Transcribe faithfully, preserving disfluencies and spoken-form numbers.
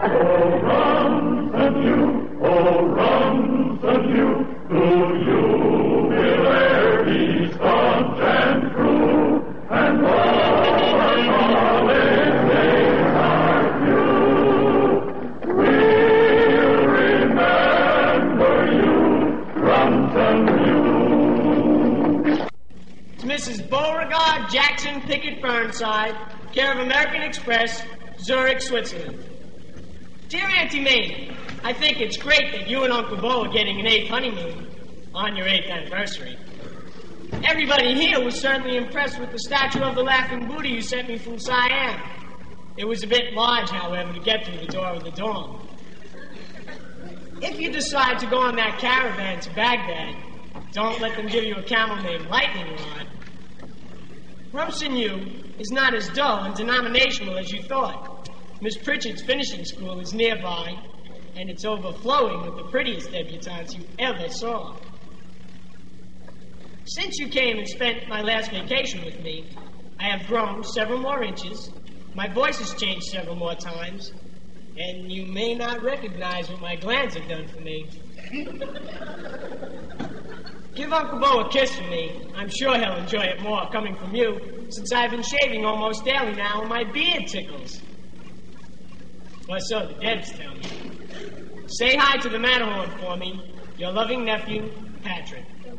Oh, run, and you, oh, run, and you, do you beware, be staunch and true, and our college days are few. We'll remember you, Runton, you. To Missus Beauregard Jackson Pickett Burnside, care of American Express, Zurich, Switzerland. Dear Auntie Mamie, I think it's great that you and Uncle Bo are getting an eighth honeymoon on your eighth anniversary. Everybody here was certainly impressed with the statue of the Laughing Buddha you sent me from Siam. It was a bit large, however, to get through the door of the dorm. If you decide to go on that caravan to Baghdad, don't let them give you a camel named Lightning Rod. Rumson U is not as dull and denominational as you thought. Miss Pritchard's finishing school is nearby, and it's overflowing with the prettiest debutantes you ever saw. Since you came and spent my last vacation with me, I have grown several more inches, my voice has changed several more times, and you may not recognize what my glands have done for me. Give Uncle Bo a kiss for me. I'm sure he'll enjoy it more coming from you, since I've been shaving almost daily now and my beard tickles. Or so the deads tell me. Say hi to the Matterhorn for me. Your loving nephew, Patrick.